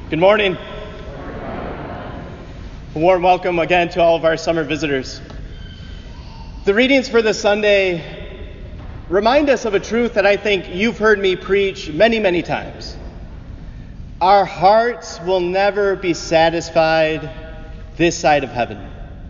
Good morning. A warm welcome again to all of our summer visitors. The readings for this Sunday remind us of a truth that I think you've heard me preach many, many times. Our hearts will never be satisfied this side of heaven.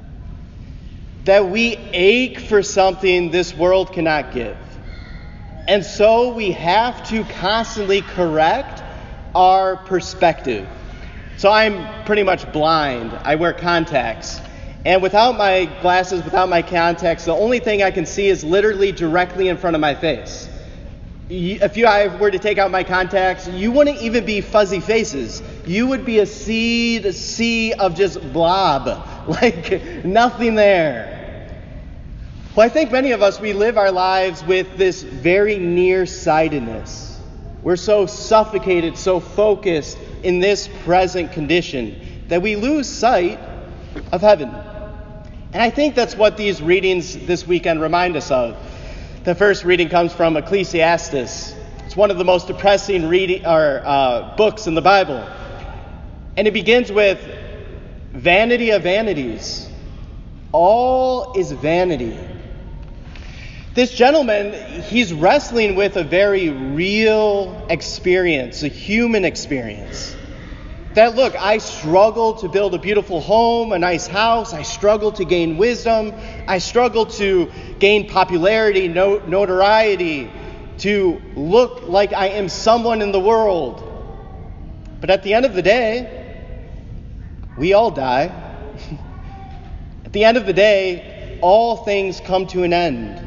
That we ache for something this world cannot give. And so we have to constantly correct our perspective. So I'm pretty much blind. I wear contacts. And without my glasses, without my contacts, the only thing I can see is literally directly in front of my face. If I were to take out my contacts, you wouldn't even be fuzzy faces. You would be a sea of just blob, like nothing there. Well, I think many of us, we live our lives with this very nearsightedness. We're so suffocated, so focused in this present condition that we lose sight of heaven. And I think that's what these readings this weekend remind us of. The first reading comes from Ecclesiastes. It's one of the most depressing books in the Bible. And it begins with, vanity of vanities. All is vanity. This gentleman, he's wrestling with a very real experience, a human experience. That, look, I struggle to build a beautiful home, a nice house. I struggle to gain wisdom. I struggle to gain popularity, notoriety, to look like I am someone in the world. But at the end of the day, we all die. At the end of the day, all things come to an end.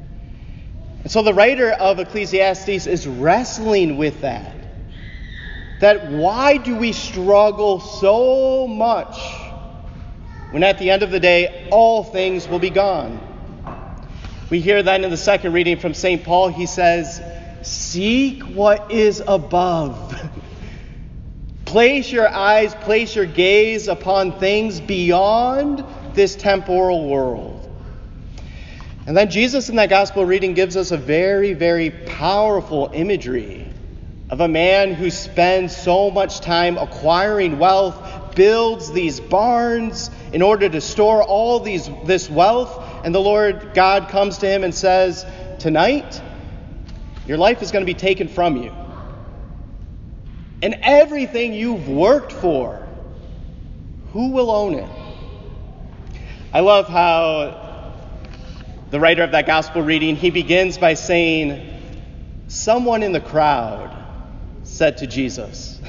And so the writer of Ecclesiastes is wrestling with that. That why do we struggle so much when at the end of the day, all things will be gone? We hear then in the second reading from St. Paul, he says, seek what is above. Place your eyes, place your gaze upon things beyond this temporal world. And then Jesus in that gospel reading gives us a very, very powerful imagery of a man who spends so much time acquiring wealth, builds these barns in order to store all this wealth, and the Lord God comes to him and says, tonight, your life is going to be taken from you. And everything you've worked for, who will own it? I love how the writer of that gospel reading, he begins by saying, someone in the crowd said to Jesus.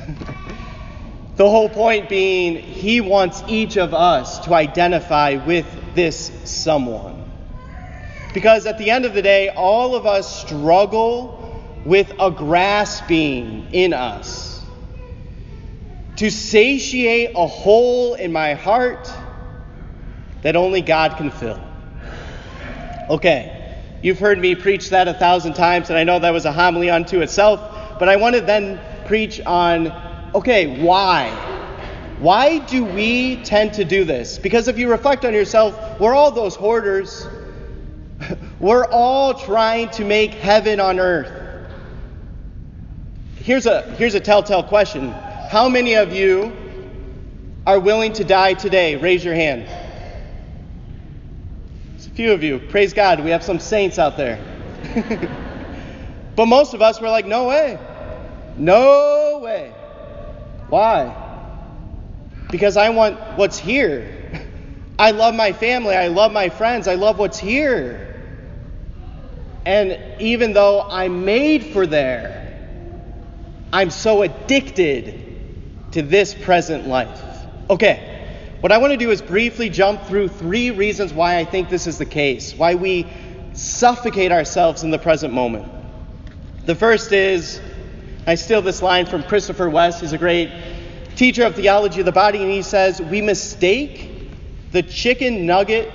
The whole point being, he wants each of us to identify with this someone. Because at the end of the day, all of us struggle with a grasping in us to satiate a hole in my heart that only God can fill. Okay, you've heard me preach that 1,000 times, and I know that was a homily unto itself, but I want to then preach on, okay, why? Why do we tend to do this? Because if you reflect on yourself, we're all those hoarders. We're all trying to make heaven on earth. Here's a telltale question. How many of you are willing to die today? Raise your hand. Few of you. Praise God. We have some saints out there. But most of us were like, no way. No way. Why? Because I want what's here. I love my family. I love my friends. I love what's here. And even though I'm made for there, I'm so addicted to this present life. Okay. What I want to do is briefly jump through 3 reasons why I think this is the case, why we suffocate ourselves in the present moment. The first is, I steal this line from Christopher West. He's a great teacher of theology of the body, and he says, we mistake the chicken nugget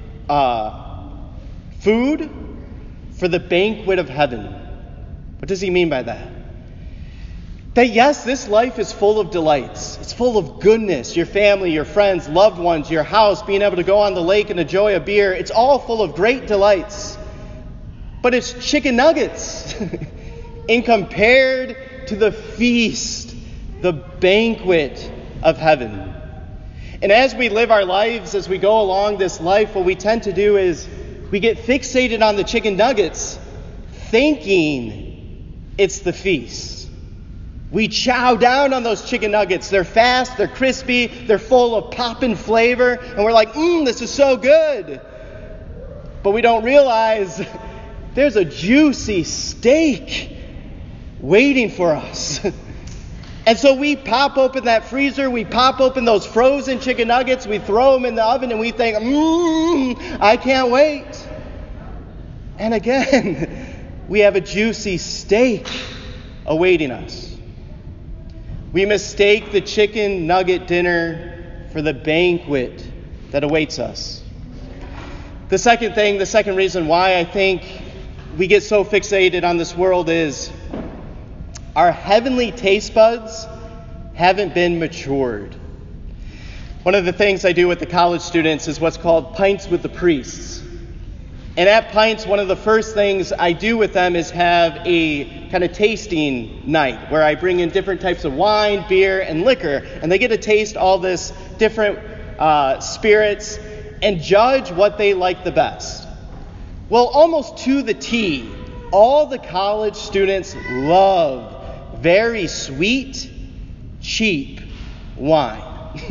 food for the banquet of heaven. What does he mean by that? That yes, this life is full of delights. It's full of goodness. Your family, your friends, loved ones, your house, being able to go on the lake and enjoy a beer. It's all full of great delights. But it's chicken nuggets in compared to the feast the banquet of heaven. And as we live our lives, as we go along this life, what we tend to do is we get fixated on the chicken nuggets, thinking it's the feast. We chow down on those chicken nuggets. They're fast, they're crispy, they're full of pop and flavor, and we're like, this is so good. But we don't realize there's a juicy steak waiting for us. And so we pop open that freezer, we pop open those frozen chicken nuggets, we throw them in the oven, and we think, I can't wait. And again, we have a juicy steak awaiting us. We mistake the chicken nugget dinner for the banquet that awaits us. The second reason why I think we get so fixated on this world is our heavenly taste buds haven't been matured. One of the things I do with the college students is what's called Pints with the Priests. And at Pints, one of the first things I do with them is have a kind of tasting night where I bring in different types of wine, beer, and liquor. And they get to taste all this different spirits and judge what they like the best. Well, almost to the T, all the college students love very sweet, cheap wine.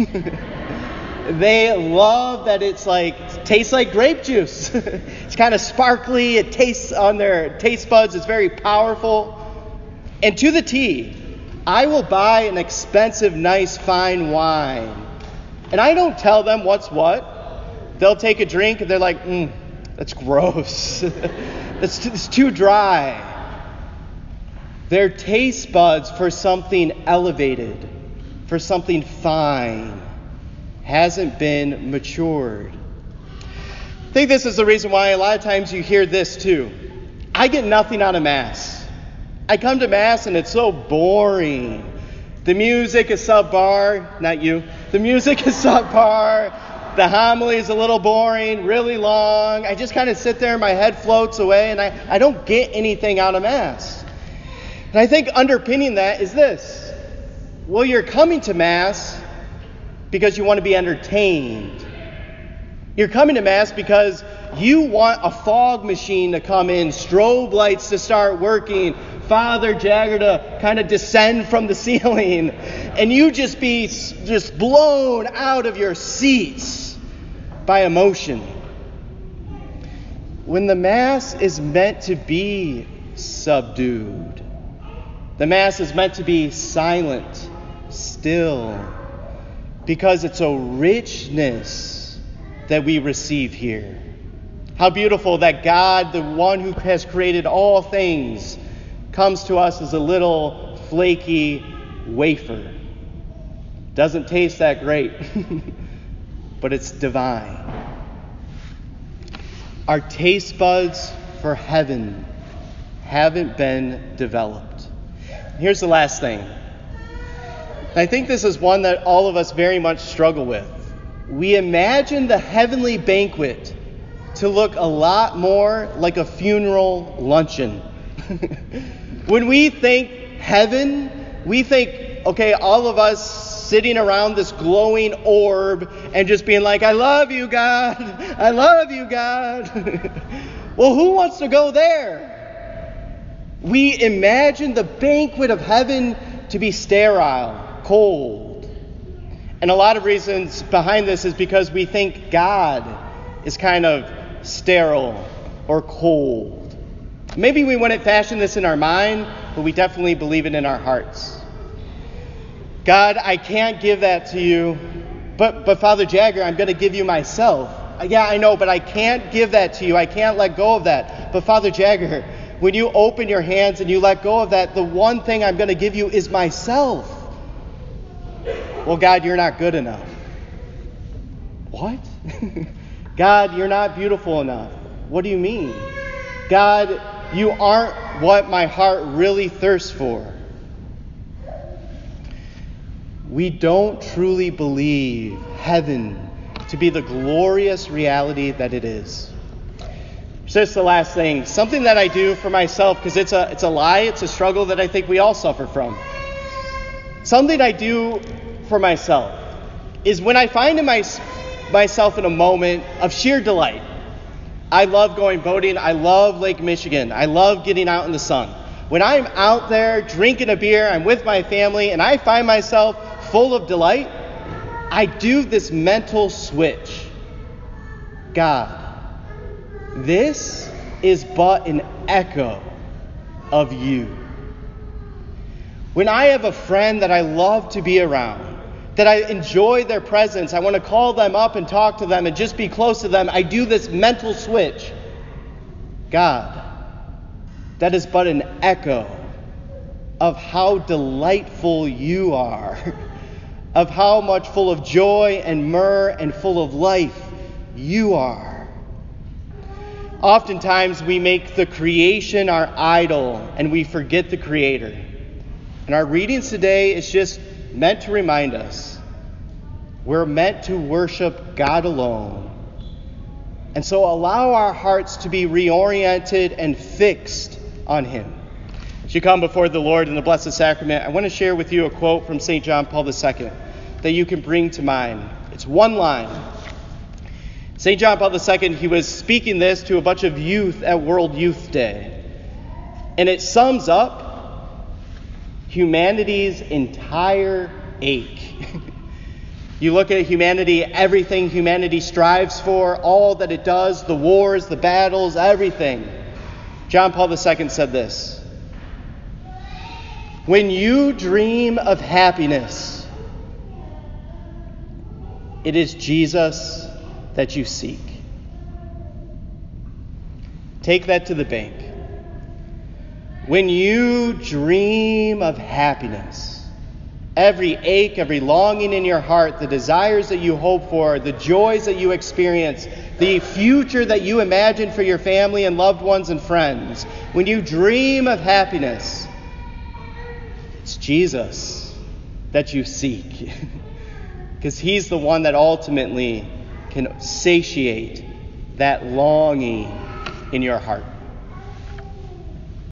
They love that tastes like grape juice. It's kind of sparkly. It tastes on their taste buds. It's very powerful. And to the T, I will buy an expensive, nice, fine wine. And I don't tell them what's what. They'll take a drink and they're like, that's gross. It's too dry. Their taste buds for something elevated, for something fine, hasn't been matured. I think this is the reason why a lot of times you hear this too. I get nothing out of Mass. I come to Mass and it's so boring. The music is subpar, not you. The music is subpar. The homily is a little boring, really long. I just kind of sit there and my head floats away and I don't get anything out of Mass. And I think underpinning that is this. Well, you're coming to Mass because you want to be entertained. You're coming to Mass because you want a fog machine to come in, strobe lights to start working, Father Jagger to kind of descend from the ceiling, and you just be blown out of your seats by emotion. When the Mass is meant to be subdued, the Mass is meant to be silent, still, because it's a richness that we receive here. How beautiful that God, the one who has created all things, comes to us as a little flaky wafer. Doesn't taste that great, but it's divine. Our taste buds for heaven haven't been developed. Here's the last thing. I think this is one that all of us very much struggle with. We imagine the heavenly banquet to look a lot more like a funeral luncheon. When we think heaven, we think, okay, all of us sitting around this glowing orb and just being like, I love you, God. I love you, God. Well, who wants to go there? We imagine the banquet of heaven to be sterile, cold. And a lot of reasons behind this is because we think God is kind of sterile or cold. Maybe we wouldn't fashion this in our mind, but we definitely believe it in our hearts. God, I can't give that to you, but Father Jagger, I'm going to give you myself. Yeah, I know, but I can't give that to you. I can't let go of that. But Father Jagger, when you open your hands and you let go of that, the one thing I'm going to give you is myself. Well, God, you're not good enough. What? God, you're not beautiful enough. What do you mean? God, you aren't what my heart really thirsts for. We don't truly believe heaven to be the glorious reality that it is. So that's the last thing. Something that I do for myself, because it's a lie, it's a struggle that I think we all suffer from. Something I do for myself is when I find myself in a moment of sheer delight. I love going boating. I love Lake Michigan. I love getting out in the sun. When I'm out there drinking a beer, I'm with my family, and I find myself full of delight, I do this mental switch. God, this is but an echo of you. When I have a friend that I love to be around, that I enjoy their presence, I want to call them up and talk to them and just be close to them, I do this mental switch. God, that is but an echo of how delightful you are, of how much full of joy and myrrh and full of life you are. Oftentimes we make the creation our idol and we forget the Creator. And our readings today is just meant to remind us we're meant to worship God alone. And so allow our hearts to be reoriented and fixed on Him. As you come before the Lord in the Blessed Sacrament, I want to share with you a quote from St. John Paul II that you can bring to mind. It's one line. St. John Paul II, he was speaking this to a bunch of youth at World Youth Day. And it sums up humanity's entire ache. You look at humanity, everything humanity strives for, all that it does, the wars, the battles, everything. John Paul II said this: when you dream of happiness, it is Jesus that you seek. Take that to the bank. When you dream of happiness, every ache, every longing in your heart, the desires that you hope for, the joys that you experience, the future that you imagine for your family and loved ones and friends, when you dream of happiness, it's Jesus that you seek. Because He's the one that ultimately can satiate that longing in your heart.